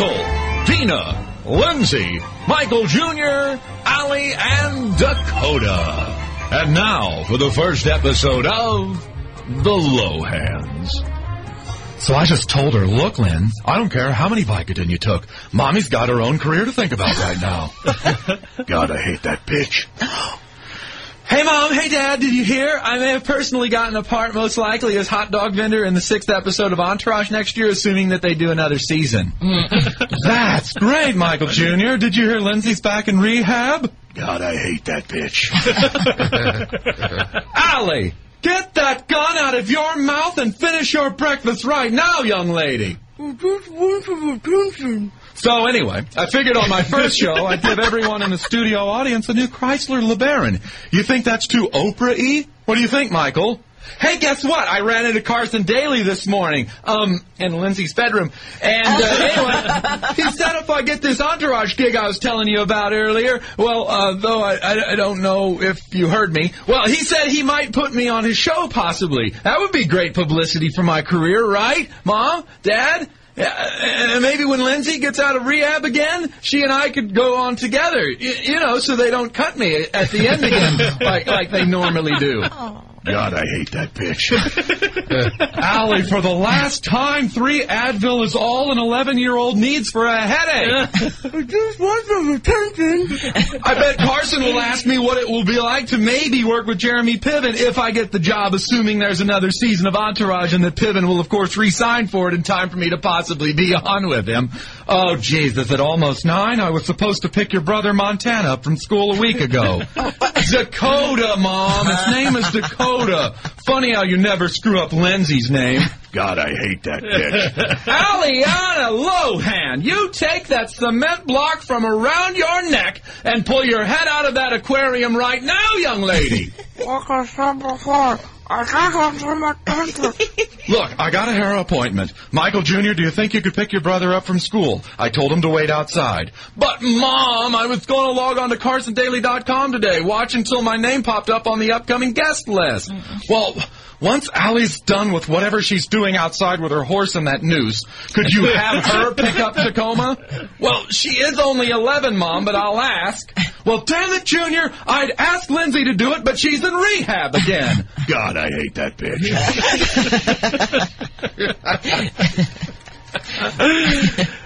Michael, Tina, Lindsay, Michael Jr., Allie, and Dakota. And now for the first episode of The Lohans. So I just told her, look, Lynn, I don't care how many Vicodin you took. Mommy's got her own career to think about right now. God, I hate that bitch. Hey, Mom. Hey, Dad. Did you hear? I may have personally gotten a part, most likely, as hot dog vendor in the 6th episode of Entourage next year, assuming that they do another season. That's great, Michael Jr. Did you hear Lindsay's back in rehab? God, I hate that bitch. Allie, get that gun out of your mouth and finish your breakfast right now, young lady. I just want some attention. So anyway, I figured on my first show I'd give everyone in the studio audience a new Chrysler LeBaron. You think that's too Oprah-y? What do you think, Michael? Hey, guess what? I ran into Carson Daly this morning, in Lindsay's bedroom. And, anyway, he said if I get this Entourage gig I was telling you about earlier, well, though I don't know if you heard me, well, he said he might put me on his show, possibly. That would be great publicity for my career, right? Mom? Dad? And maybe when Lindsay gets out of rehab again, she and I could go on together, you know, so they don't cut me at the end again like they normally do. God, I hate that bitch. Allie, for the last time, 3 Advil is all an 11-year-old needs for a headache. I just want some attention. I bet Carson will ask me what it will be like to maybe work with Jeremy Piven if I get the job, assuming there's another season of Entourage and that Piven will, of course, re-sign for it in time for me to possibly be on with him. Oh, Jesus, at almost 9, I was supposed to pick your brother Montana up from school a week ago. Dakota, Mom. His name is Dakota. Funny how you never screw up Lindsay's name. God, I hate that bitch. Aliana Lohan, you take that cement block from around your neck and pull your head out of that aquarium right now, young lady. Like I said before, I just want some attention. Look, I got a hair appointment. Michael Jr., do you think you could pick your brother up from school? I told him to wait outside. But, Mom, I was going to log on to CarsonDaily.com today, watch until my name popped up on the upcoming guest list. Well, once Allie's done with whatever she's doing outside with her horse and that noose, could you have her pick up Tacoma? Well, she is only 11, Mom, but I'll ask. Well, damn it, Junior, I'd ask Lindsay to do it, but she's in rehab again. God, I hate that bitch.